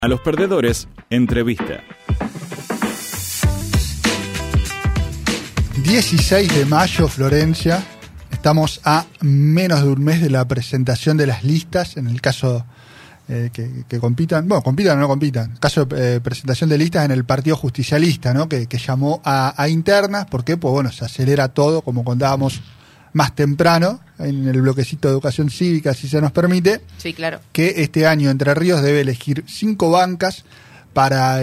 A los perdedores, entrevista. 16 de mayo, Florencia. Estamos a menos de un mes de la presentación de las listas, en el caso que compitan, bueno, compitan o no compitan, caso de presentación de listas en el Partido Justicialista, ¿no? Que llamó a internas, porque pues bueno, se acelera todo, como contábamos más temprano, en el bloquecito de educación cívica, si se nos permite. Sí, claro. Que este año Entre Ríos debe elegir 5 bancas para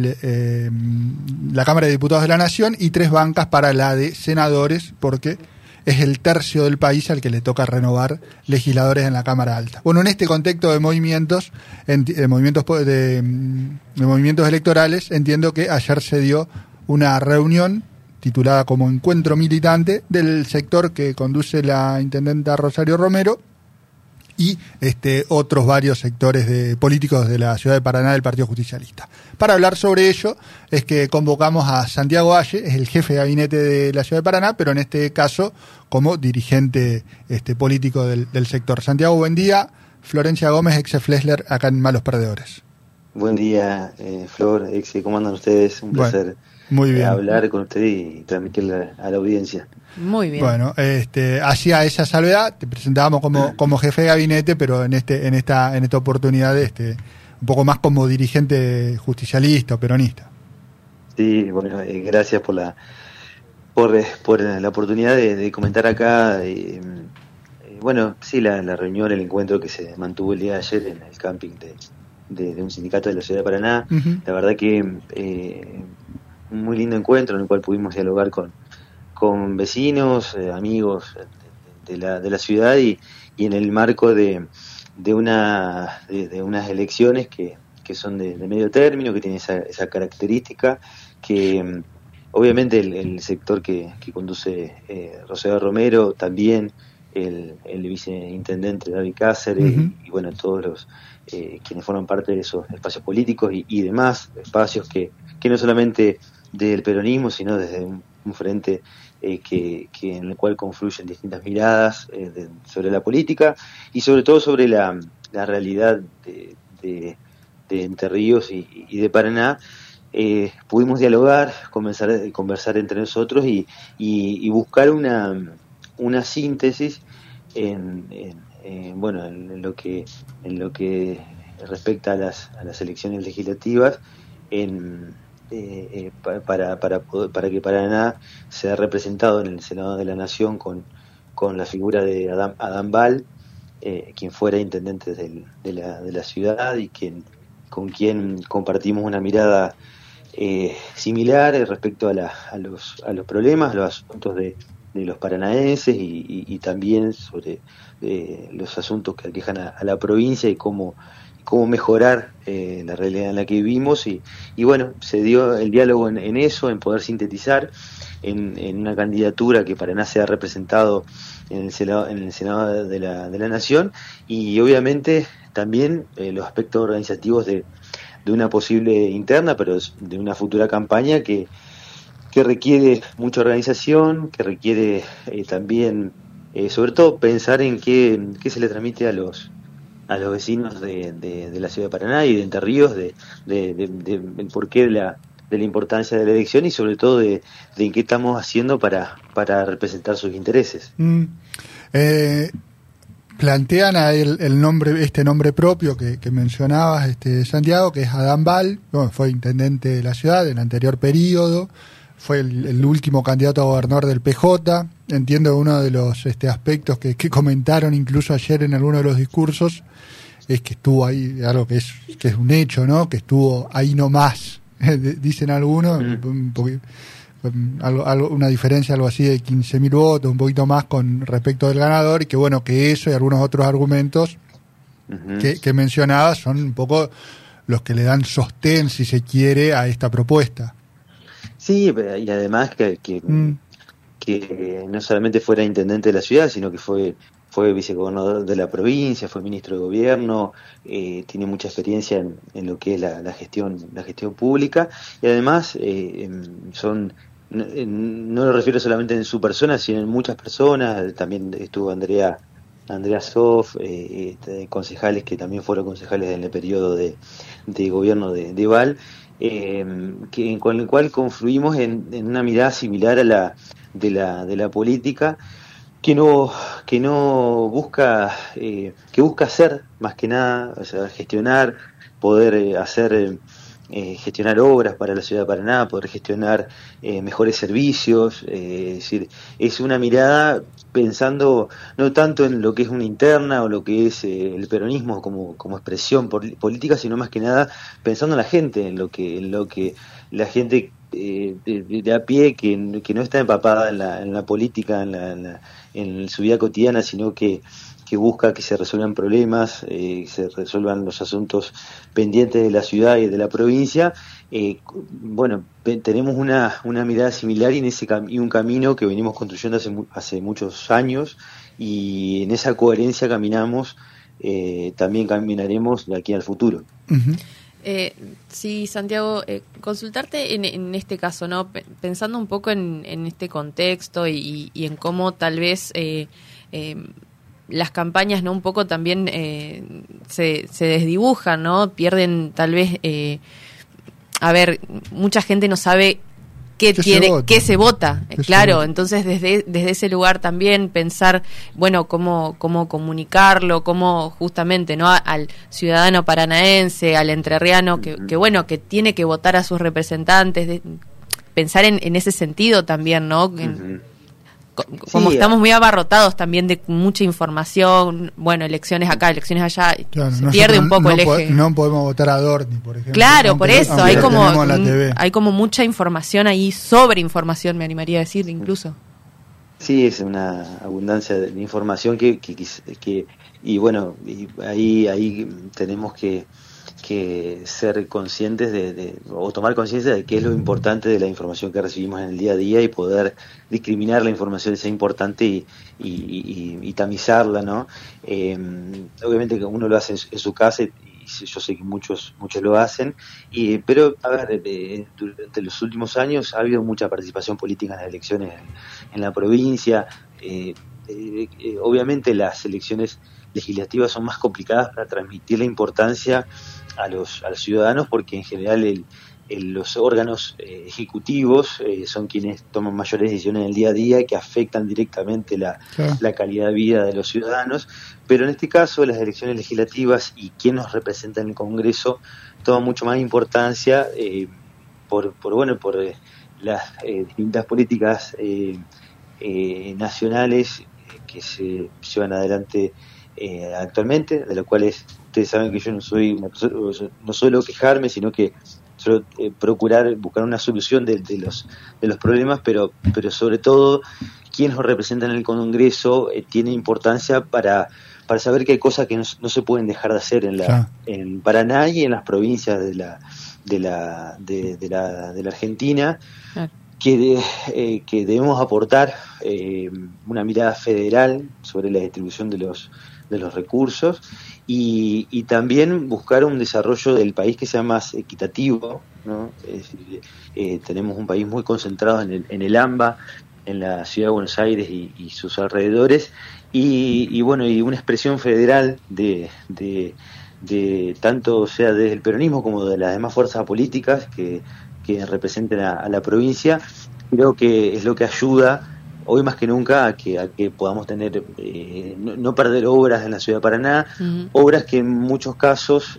la Cámara de Diputados de la Nación y 3 bancas para la de senadores, porque es el tercio del país al que le toca renovar legisladores en la Cámara Alta. Bueno, en este contexto de movimientos electorales, entiendo que ayer se dio una reunión titulada como Encuentro Militante del sector que conduce la intendenta Rosario Romero y otros varios sectores políticos de la ciudad de Paraná del Partido Justicialista. Para hablar sobre ello es que convocamos a Santiago Valle, es el jefe de gabinete de la ciudad de Paraná, pero en este caso como dirigente político del sector. Santiago, buen día. Florencia Gómez, ex Flesler, acá en Malos Perdedores. Buen día, Flor, ex, ¿cómo andan ustedes? Un placer. Muy bien. Hablar con usted y transmitirle a la audiencia. Muy bien. Bueno, hacía esa salvedad, te presentábamos como jefe de gabinete, pero en esta oportunidad un poco más como dirigente justicialista o peronista. Sí, bueno, gracias por la oportunidad de comentar acá. Bueno, sí, la reunión, el encuentro que se mantuvo el día de ayer en el camping de un sindicato de la ciudad de Paraná. Uh-huh. La verdad que un muy lindo encuentro en el cual pudimos dialogar con vecinos, amigos de la ciudad y en el marco de unas elecciones que son de medio término, que tienen esa característica, que obviamente el sector que conduce Rosario Romero, también el viceintendente David Cáceres, uh-huh. y bueno, todos los quienes forman parte de esos espacios políticos y demás espacios que no solamente del peronismo, sino desde un frente que en el cual confluyen distintas miradas sobre la política y sobre todo sobre la realidad de Entre Ríos y de Paraná. Pudimos dialogar, conversar entre nosotros y buscar una síntesis en lo que respecta a las elecciones legislativas para que Paraná sea representado en el Senado de la Nación con la figura de Adán Bal, quien fuera intendente de la ciudad y con quien compartimos una mirada similar respecto a los problemas, a los asuntos de los paranaenses y también sobre los asuntos que aquejan a la provincia y cómo mejorar la realidad en la que vivimos y bueno, se dio el diálogo en eso, en poder sintetizar en una candidatura que Paraná sea representado en el Senado de la Nación y obviamente también los aspectos organizativos de una posible interna, pero de una futura campaña que requiere mucha organización, que requiere también sobre todo pensar en qué se le transmite a los vecinos de la ciudad de Paraná y de Entre Ríos, el porqué de la importancia de la elección y sobre todo de qué estamos haciendo para representar sus intereses. Plantean a él este nombre propio que mencionabas, Santiago, que es Adán Bal. Bueno, fue intendente de la ciudad en el anterior periodo, fue el último candidato a gobernador del PJ. Entiendo uno de los aspectos que comentaron incluso ayer en alguno de los discursos es que estuvo ahí, algo que es un hecho, ¿no? Que estuvo ahí nomás, dicen algunos, una diferencia algo así de 15.000 votos, un poquito más con respecto del ganador, y que bueno, que eso y algunos otros argumentos uh-huh. que mencionabas son un poco los que le dan sostén, si se quiere, a esta propuesta. Sí, y además que no solamente fuera intendente de la ciudad, sino que fue vicegobernador de la provincia, fue ministro de gobierno, tiene mucha experiencia en lo que es la gestión pública, y además no lo refiero solamente en su persona, sino en muchas personas. También estuvo Andrea Andrea Sof, concejales que también fueron concejales en el periodo de gobierno de Val, con el cual confluimos en una mirada similar a la de la política, que no busca, que busca hacer más que nada, o sea, gestionar, poder gestionar obras para la ciudad de Paraná, poder gestionar mejores servicios, es decir, es una mirada pensando no tanto en lo que es una interna o lo que es el peronismo como expresión política, sino más que nada pensando en la gente, en lo que la gente de a pie que no está empapada en la política, en su vida cotidiana, sino que busca que se resuelvan problemas, se resuelvan los asuntos pendientes de la ciudad y de la provincia. Tenemos una mirada similar y un camino que venimos construyendo hace muchos años, y en esa coherencia caminamos, también caminaremos de aquí al futuro. Uh-huh. Sí, Santiago, consultarte en este caso, ¿no? Pensando un poco en este contexto y en cómo tal vez las campañas, ¿no? Un poco también se desdibujan, ¿no? Pierden tal vez, mucha gente no sabe qué se vota, claro, entonces desde ese lugar también pensar, bueno, cómo comunicarlo, cómo justamente, ¿no? Al ciudadano paranaense, al entrerriano que tiene que votar a sus representantes, pensar en ese sentido también, ¿no? Como estamos muy abarrotados también de mucha información, bueno, elecciones acá, elecciones allá, claro, se pierde un poco el eje. No podemos votar a Dorni, por ejemplo. Claro, por eso, hay como mucha información ahí, sobre información, me animaría a decir incluso. Sí, es una abundancia de información que y bueno, y ahí tenemos que ser conscientes o tomar conciencia de qué es lo importante de la información que recibimos en el día a día, y poder discriminar la información que sea importante y tamizarla, ¿no? Obviamente que uno lo hace en su casa, y yo sé que muchos lo hacen, pero a ver, durante los últimos años ha habido mucha participación política en las elecciones en la provincia. Obviamente las elecciones legislativas son más complicadas para transmitir la importancia a los ciudadanos, porque en general los órganos ejecutivos son quienes toman mayores decisiones en el día a día, que afectan directamente la calidad de vida de los ciudadanos. Pero en este caso las elecciones legislativas y quien nos representa en el Congreso toma mucho más importancia por las distintas políticas nacionales que se llevan adelante actualmente, de las cuales ustedes saben que yo no suelo quejarme, sino que suelo procurar buscar una solución de los problemas, pero sobre todo quienes nos representan en el Congreso tiene importancia para saber que hay cosas que no se pueden dejar de hacer en Paraná y en las provincias de la Argentina, que debemos aportar una mirada federal sobre la distribución de los recursos, y también buscar un desarrollo del país que sea más equitativo, ¿no? Es decir, tenemos un país muy concentrado en el AMBA, en la ciudad de Buenos Aires y sus alrededores, y una expresión federal de tanto sea desde el peronismo como de las demás fuerzas políticas que representen a la provincia. Creo que es lo que ayuda hoy más que nunca a que podamos tener no perder obras en la ciudad de Paraná, obras que en muchos casos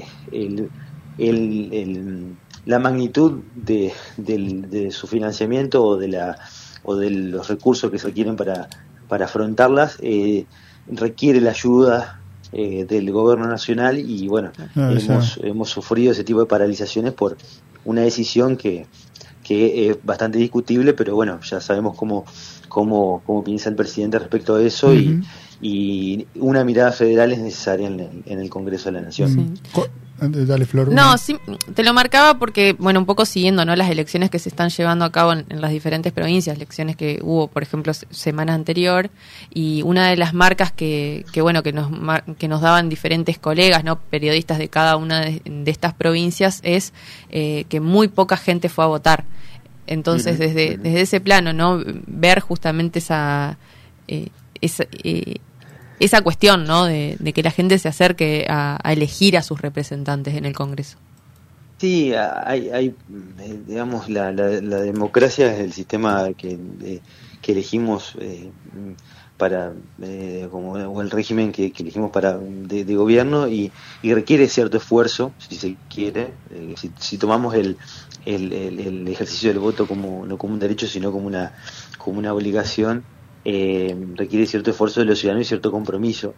la magnitud de su financiamiento o de los recursos que se requieren para afrontarlas requiere la ayuda del gobierno nacional, y bueno, hemos sufrido ese tipo de paralizaciones por una decisión que es bastante discutible, pero bueno, ya sabemos cómo piensa el presidente respecto a eso, y una mirada federal es necesaria en el Congreso de la Nación. Sí. Dale, Flor. No, sí, te lo marcaba porque, bueno, un poco siguiendo, ¿no?, las elecciones que se están llevando a cabo en las diferentes provincias, elecciones que hubo, por ejemplo, semanas anterior, y una de las marcas que nos daban diferentes colegas, ¿no?, periodistas de cada una de estas provincias, es que muy poca gente fue a votar. Entonces, desde ese plano, ¿no?, ver justamente esa cuestión, ¿no? De que la gente se acerque a elegir a sus representantes en el Congreso. Sí, hay digamos, la democracia es el sistema que elegimos para o el régimen que elegimos de gobierno y requiere cierto esfuerzo, si se quiere, si tomamos el ejercicio del voto no como un derecho, sino como una obligación, requiere cierto esfuerzo de los ciudadanos y cierto compromiso.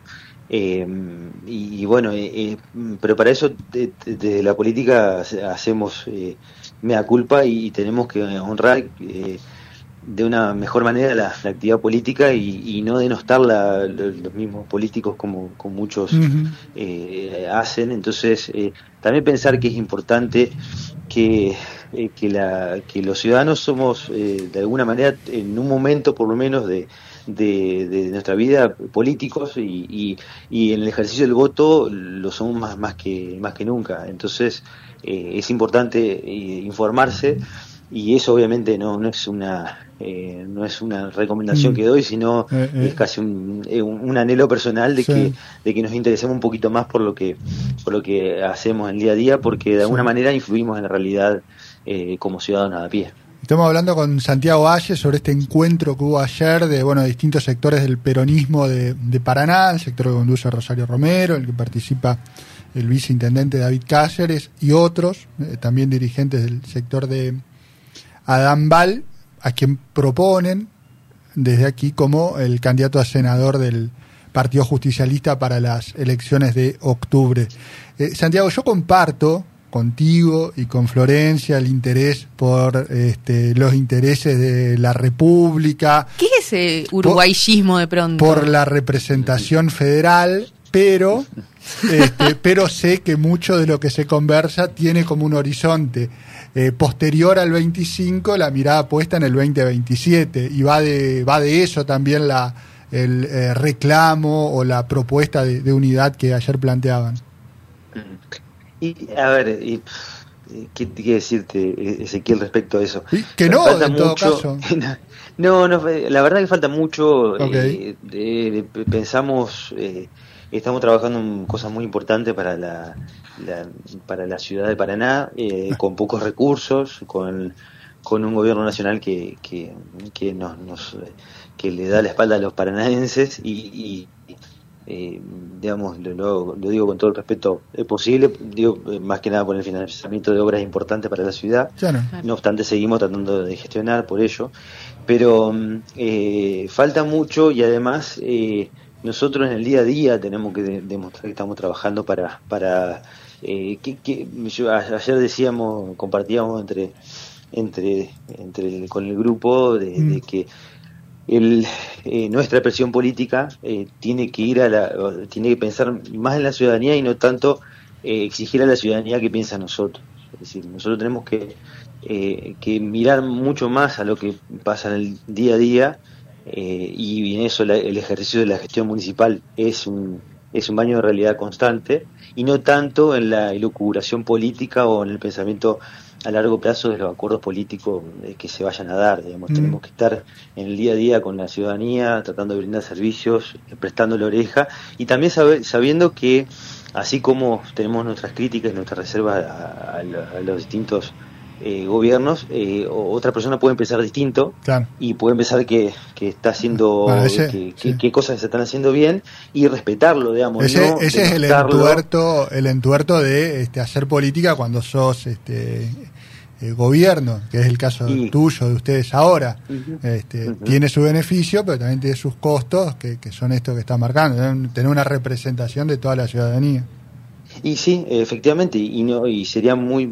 Y bueno, pero para eso desde la política hacemos mea culpa y tenemos que honrar de una mejor manera la actividad política y no denostar los mismos políticos como muchos hacen. Entonces también pensar que es importante que los ciudadanos somos de alguna manera en un momento por lo menos de nuestra vida políticos y en el ejercicio del voto lo somos más que nunca. Entonces es importante informarse y eso obviamente no es una recomendación que doy, sino es casi un anhelo personal de que nos interesemos un poquito más por lo que hacemos en el día a día, porque de alguna manera influimos en la realidad como ciudadanos a pie. Estamos hablando con Santiago Valle sobre este encuentro que hubo ayer de distintos sectores del peronismo de Paraná, el sector que conduce Rosario Romero, el que participa el viceintendente David Cáceres y otros, también dirigentes del sector de Adán Bal, a quien proponen desde aquí como el candidato a senador del Partido Justicialista para las elecciones de octubre. Santiago, yo comparto contigo y con Florencia el interés por los intereses de la República. ¿Qué es ese uruguayismo de pronto? Por la representación federal, pero sé que mucho de lo que se conversa tiene como un horizonte posterior al 25, la mirada puesta en el 2027, y va de eso también el reclamo o la propuesta de unidad que ayer planteaban. Y a ver, ¿qué quiere decirte, Ezequiel, respecto a eso? Que no, falta en mucho, todo caso. No, la verdad que falta mucho. Okay. Pensamos, estamos trabajando en cosas muy importantes para la ciudad de Paraná, con pocos recursos, con un gobierno nacional que le da la espalda a los paranaenses y digamos, lo digo con todo el respeto posible, digo más que nada por el financiamiento de obras importantes para la ciudad. Claro. No obstante, seguimos tratando de gestionar por ello, pero falta mucho y además nosotros en el día a día tenemos que demostrar que estamos trabajando para ayer decíamos, compartíamos con el grupo de que nuestra presión política tiene que pensar más en la ciudadanía y no tanto exigir a la ciudadanía que piensa nosotros. Es decir, nosotros tenemos que mirar mucho más a lo que pasa en el día a día, y en eso el ejercicio de la gestión municipal es un baño de realidad constante y no tanto en la elucubración política o en el pensamiento a largo plazo de los acuerdos políticos que se vayan a dar. Digamos, tenemos que estar en el día a día con la ciudadanía, tratando de brindar servicios, prestando la oreja y también sabiendo que así como tenemos nuestras críticas y nuestras reservas a los distintos gobiernos, otra persona puede empezar distinto. Claro. Y puede empezar que está haciendo qué cosas se están haciendo bien y respetarlo, digamos. Ese es el entuerto de hacer política cuando sos gobierno, que es el caso tuyo, de ustedes ahora. Tiene su beneficio, pero también tiene sus costos, que son estos que está marcando, tener una representación de toda la ciudadanía. Y sí, efectivamente, y sería muy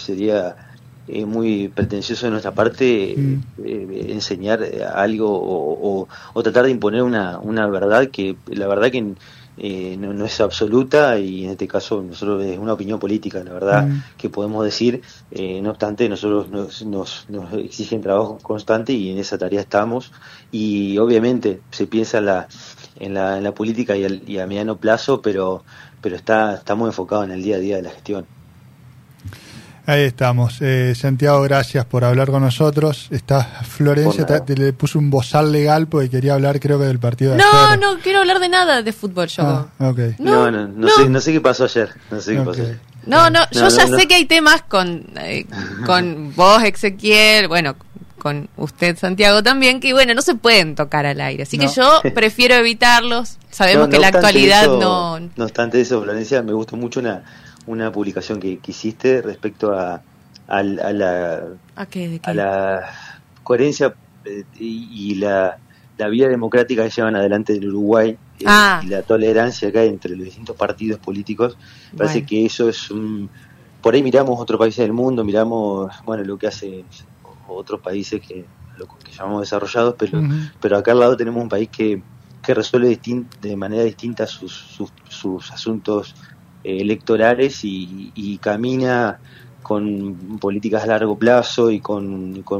pretencioso de nuestra parte enseñar algo o tratar de imponer una verdad que la verdad que no es absoluta, y en este caso nosotros es una opinión política, la verdad que podemos decir. No obstante, nosotros nos exigen trabajo constante y en esa tarea estamos, y obviamente se piensa en la política y a mediano plazo, pero estamos enfocados en el día a día de la gestión. Ahí estamos. Santiago, gracias por hablar con nosotros. Está Florencia, le puso un bozal legal porque quería hablar, creo que del partido de ayer. No quiero hablar de nada de fútbol yo. Okay. No sé qué pasó ayer. No sé qué pasó ayer. Yo ya sé que hay temas con vos, Ezequiel, bueno, con usted, Santiago, también, que bueno, no se pueden tocar al aire. Así que yo prefiero evitarlos. Sabemos que la actualidad no... No obstante eso, Florencia, me gustó mucho una publicación que hiciste respecto a la coherencia y la vía democrática que llevan adelante en Uruguay y la tolerancia que hay entre los distintos partidos políticos. Parece que eso es por ahí miramos otros países del mundo, miramos lo que hace otros países que llamamos desarrollados, pero acá al lado tenemos un país que resuelve de manera distinta sus asuntos electorales y camina con políticas a largo plazo y con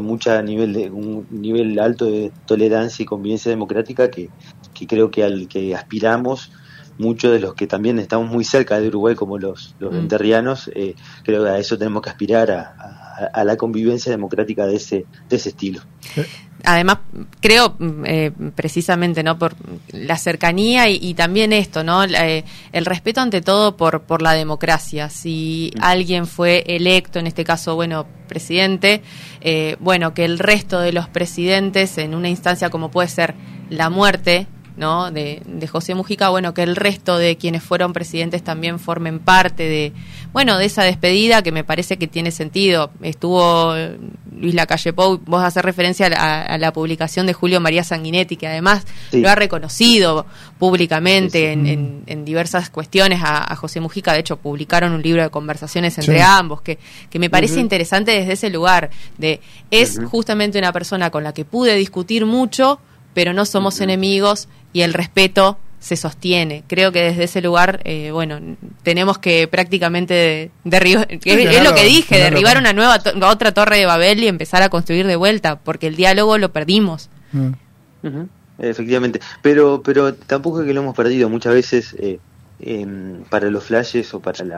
un nivel alto de tolerancia y convivencia democrática que creo que al que aspiramos muchos de los que también estamos muy cerca de Uruguay, como los entrerrianos, creo que a eso tenemos que aspirar, a la convivencia democrática de ese estilo. Además, creo precisamente, ¿no?, por la cercanía y también esto, ¿no?, el respeto ante todo por la democracia. Si alguien fue electo, en este caso, presidente, que el resto de los presidentes en una instancia como puede ser la muerte, ¿no?, de José Mujica, que el resto de quienes fueron presidentes también formen parte de esa despedida, que me parece que tiene sentido. Estuvo Luis Lacalle Pou, vos haces referencia a la publicación de Julio María Sanguinetti, que además lo ha reconocido públicamente en diversas cuestiones a José Mujica. De hecho, publicaron un libro de conversaciones entre ambos, que me parece interesante desde ese lugar, es justamente una persona con la que pude discutir mucho, pero no somos enemigos y el respeto se sostiene. Creo que desde ese lugar, tenemos que prácticamente derribar, es lo que dije, derribar otra torre de Babel y empezar a construir de vuelta, porque el diálogo lo perdimos. Efectivamente, pero tampoco es que lo hemos perdido. Muchas veces para los flashes o para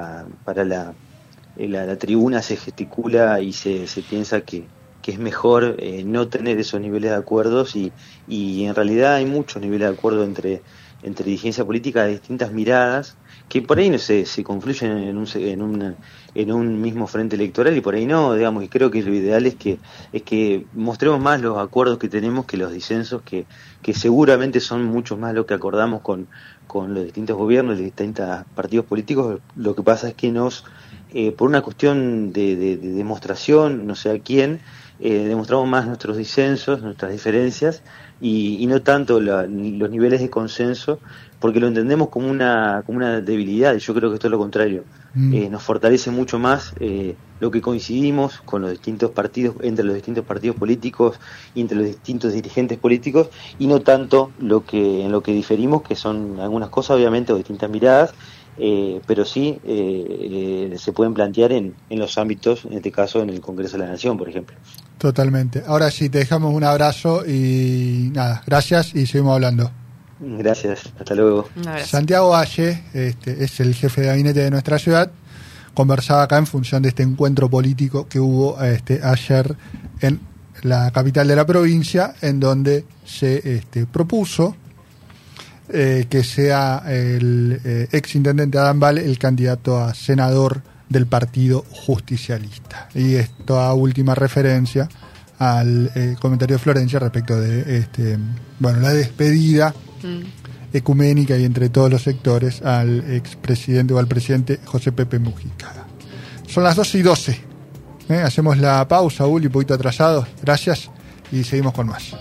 la tribuna se gesticula y se piensa que es mejor no tener esos niveles de acuerdos y en realidad hay muchos niveles de acuerdo entre dirigencia política de distintas miradas que por ahí no se confluyen en un mismo frente electoral y por ahí no, digamos, y creo que lo ideal es que mostremos más los acuerdos que tenemos que los disensos que seguramente son muchos más lo que acordamos con los distintos gobiernos, los distintos partidos políticos. Lo que pasa es que por una cuestión de demostración, no sé a quién, demostramos más nuestros disensos, nuestras diferencias y no tanto los niveles de consenso, porque lo entendemos como una debilidad, y yo creo que esto es lo contrario. Nos fortalece mucho más lo que coincidimos con los distintos partidos, entre los distintos partidos políticos y entre los distintos dirigentes políticos, y no tanto en lo que diferimos, que son algunas cosas obviamente o distintas miradas, pero sí se pueden plantear en los ámbitos, en este caso en el Congreso de la Nación, por ejemplo. Totalmente. Ahora sí, te dejamos un abrazo y nada, gracias y seguimos hablando. Gracias, hasta luego. Santiago Valle, es el jefe de gabinete de nuestra ciudad, conversaba acá en función de este encuentro político que hubo ayer en la capital de la provincia, en donde se propuso que sea el exintendente Adán Vale el candidato a senador del Partido Justicialista. Y esta última referencia al comentario de Florencia respecto de la despedida ecuménica y entre todos los sectores al expresidente o al presidente José Pepe Mujica. Son las 12:12. Hacemos la pausa, Uli, un poquito atrasados. Gracias y seguimos con más.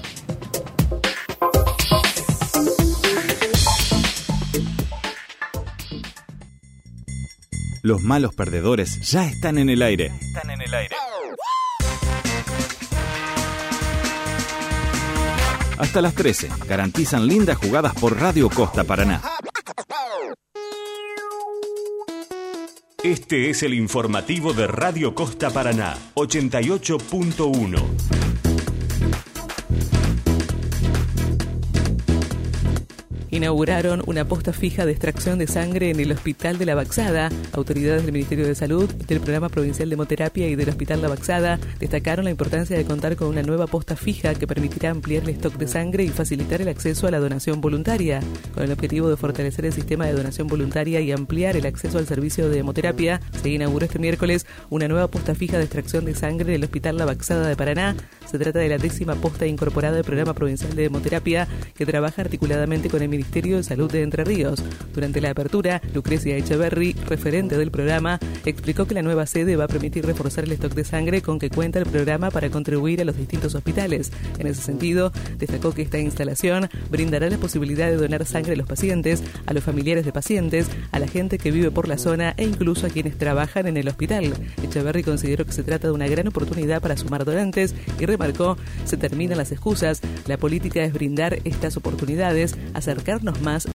Los malos perdedores ya están en el aire. Hasta las 13 garantizan lindas jugadas por Radio Costa Paraná. Este es el informativo de Radio Costa Paraná, 88.1. inauguraron una posta fija de extracción de sangre en el Hospital de La Baxada. Autoridades del Ministerio de Salud, del Programa Provincial de Hemoterapia y del Hospital La Baxada destacaron la importancia de contar con una nueva posta fija que permitirá ampliar el stock de sangre y facilitar el acceso a la donación voluntaria. Con el objetivo de fortalecer el sistema de donación voluntaria y ampliar el acceso al servicio de hemoterapia, se inauguró este miércoles una nueva posta fija de extracción de sangre en el Hospital La Baxada de Paraná. Se trata de la 10ª posta incorporada del Programa Provincial de Hemoterapia, que trabaja articuladamente con el Ministerio de Salud de Entre Ríos. Durante la apertura, Lucrecia Echeverri, referente del programa, explicó que la nueva sede va a permitir reforzar el stock de sangre con que cuenta el programa para contribuir a los distintos hospitales. En ese sentido, destacó que esta instalación brindará la posibilidad de donar sangre a los pacientes, a los familiares de pacientes, a la gente que vive por la zona e incluso a quienes trabajan en el hospital. Echeverri consideró que se trata de una gran oportunidad para sumar donantes y remarcó: se terminan las excusas, la política es brindar estas oportunidades, acercarnos más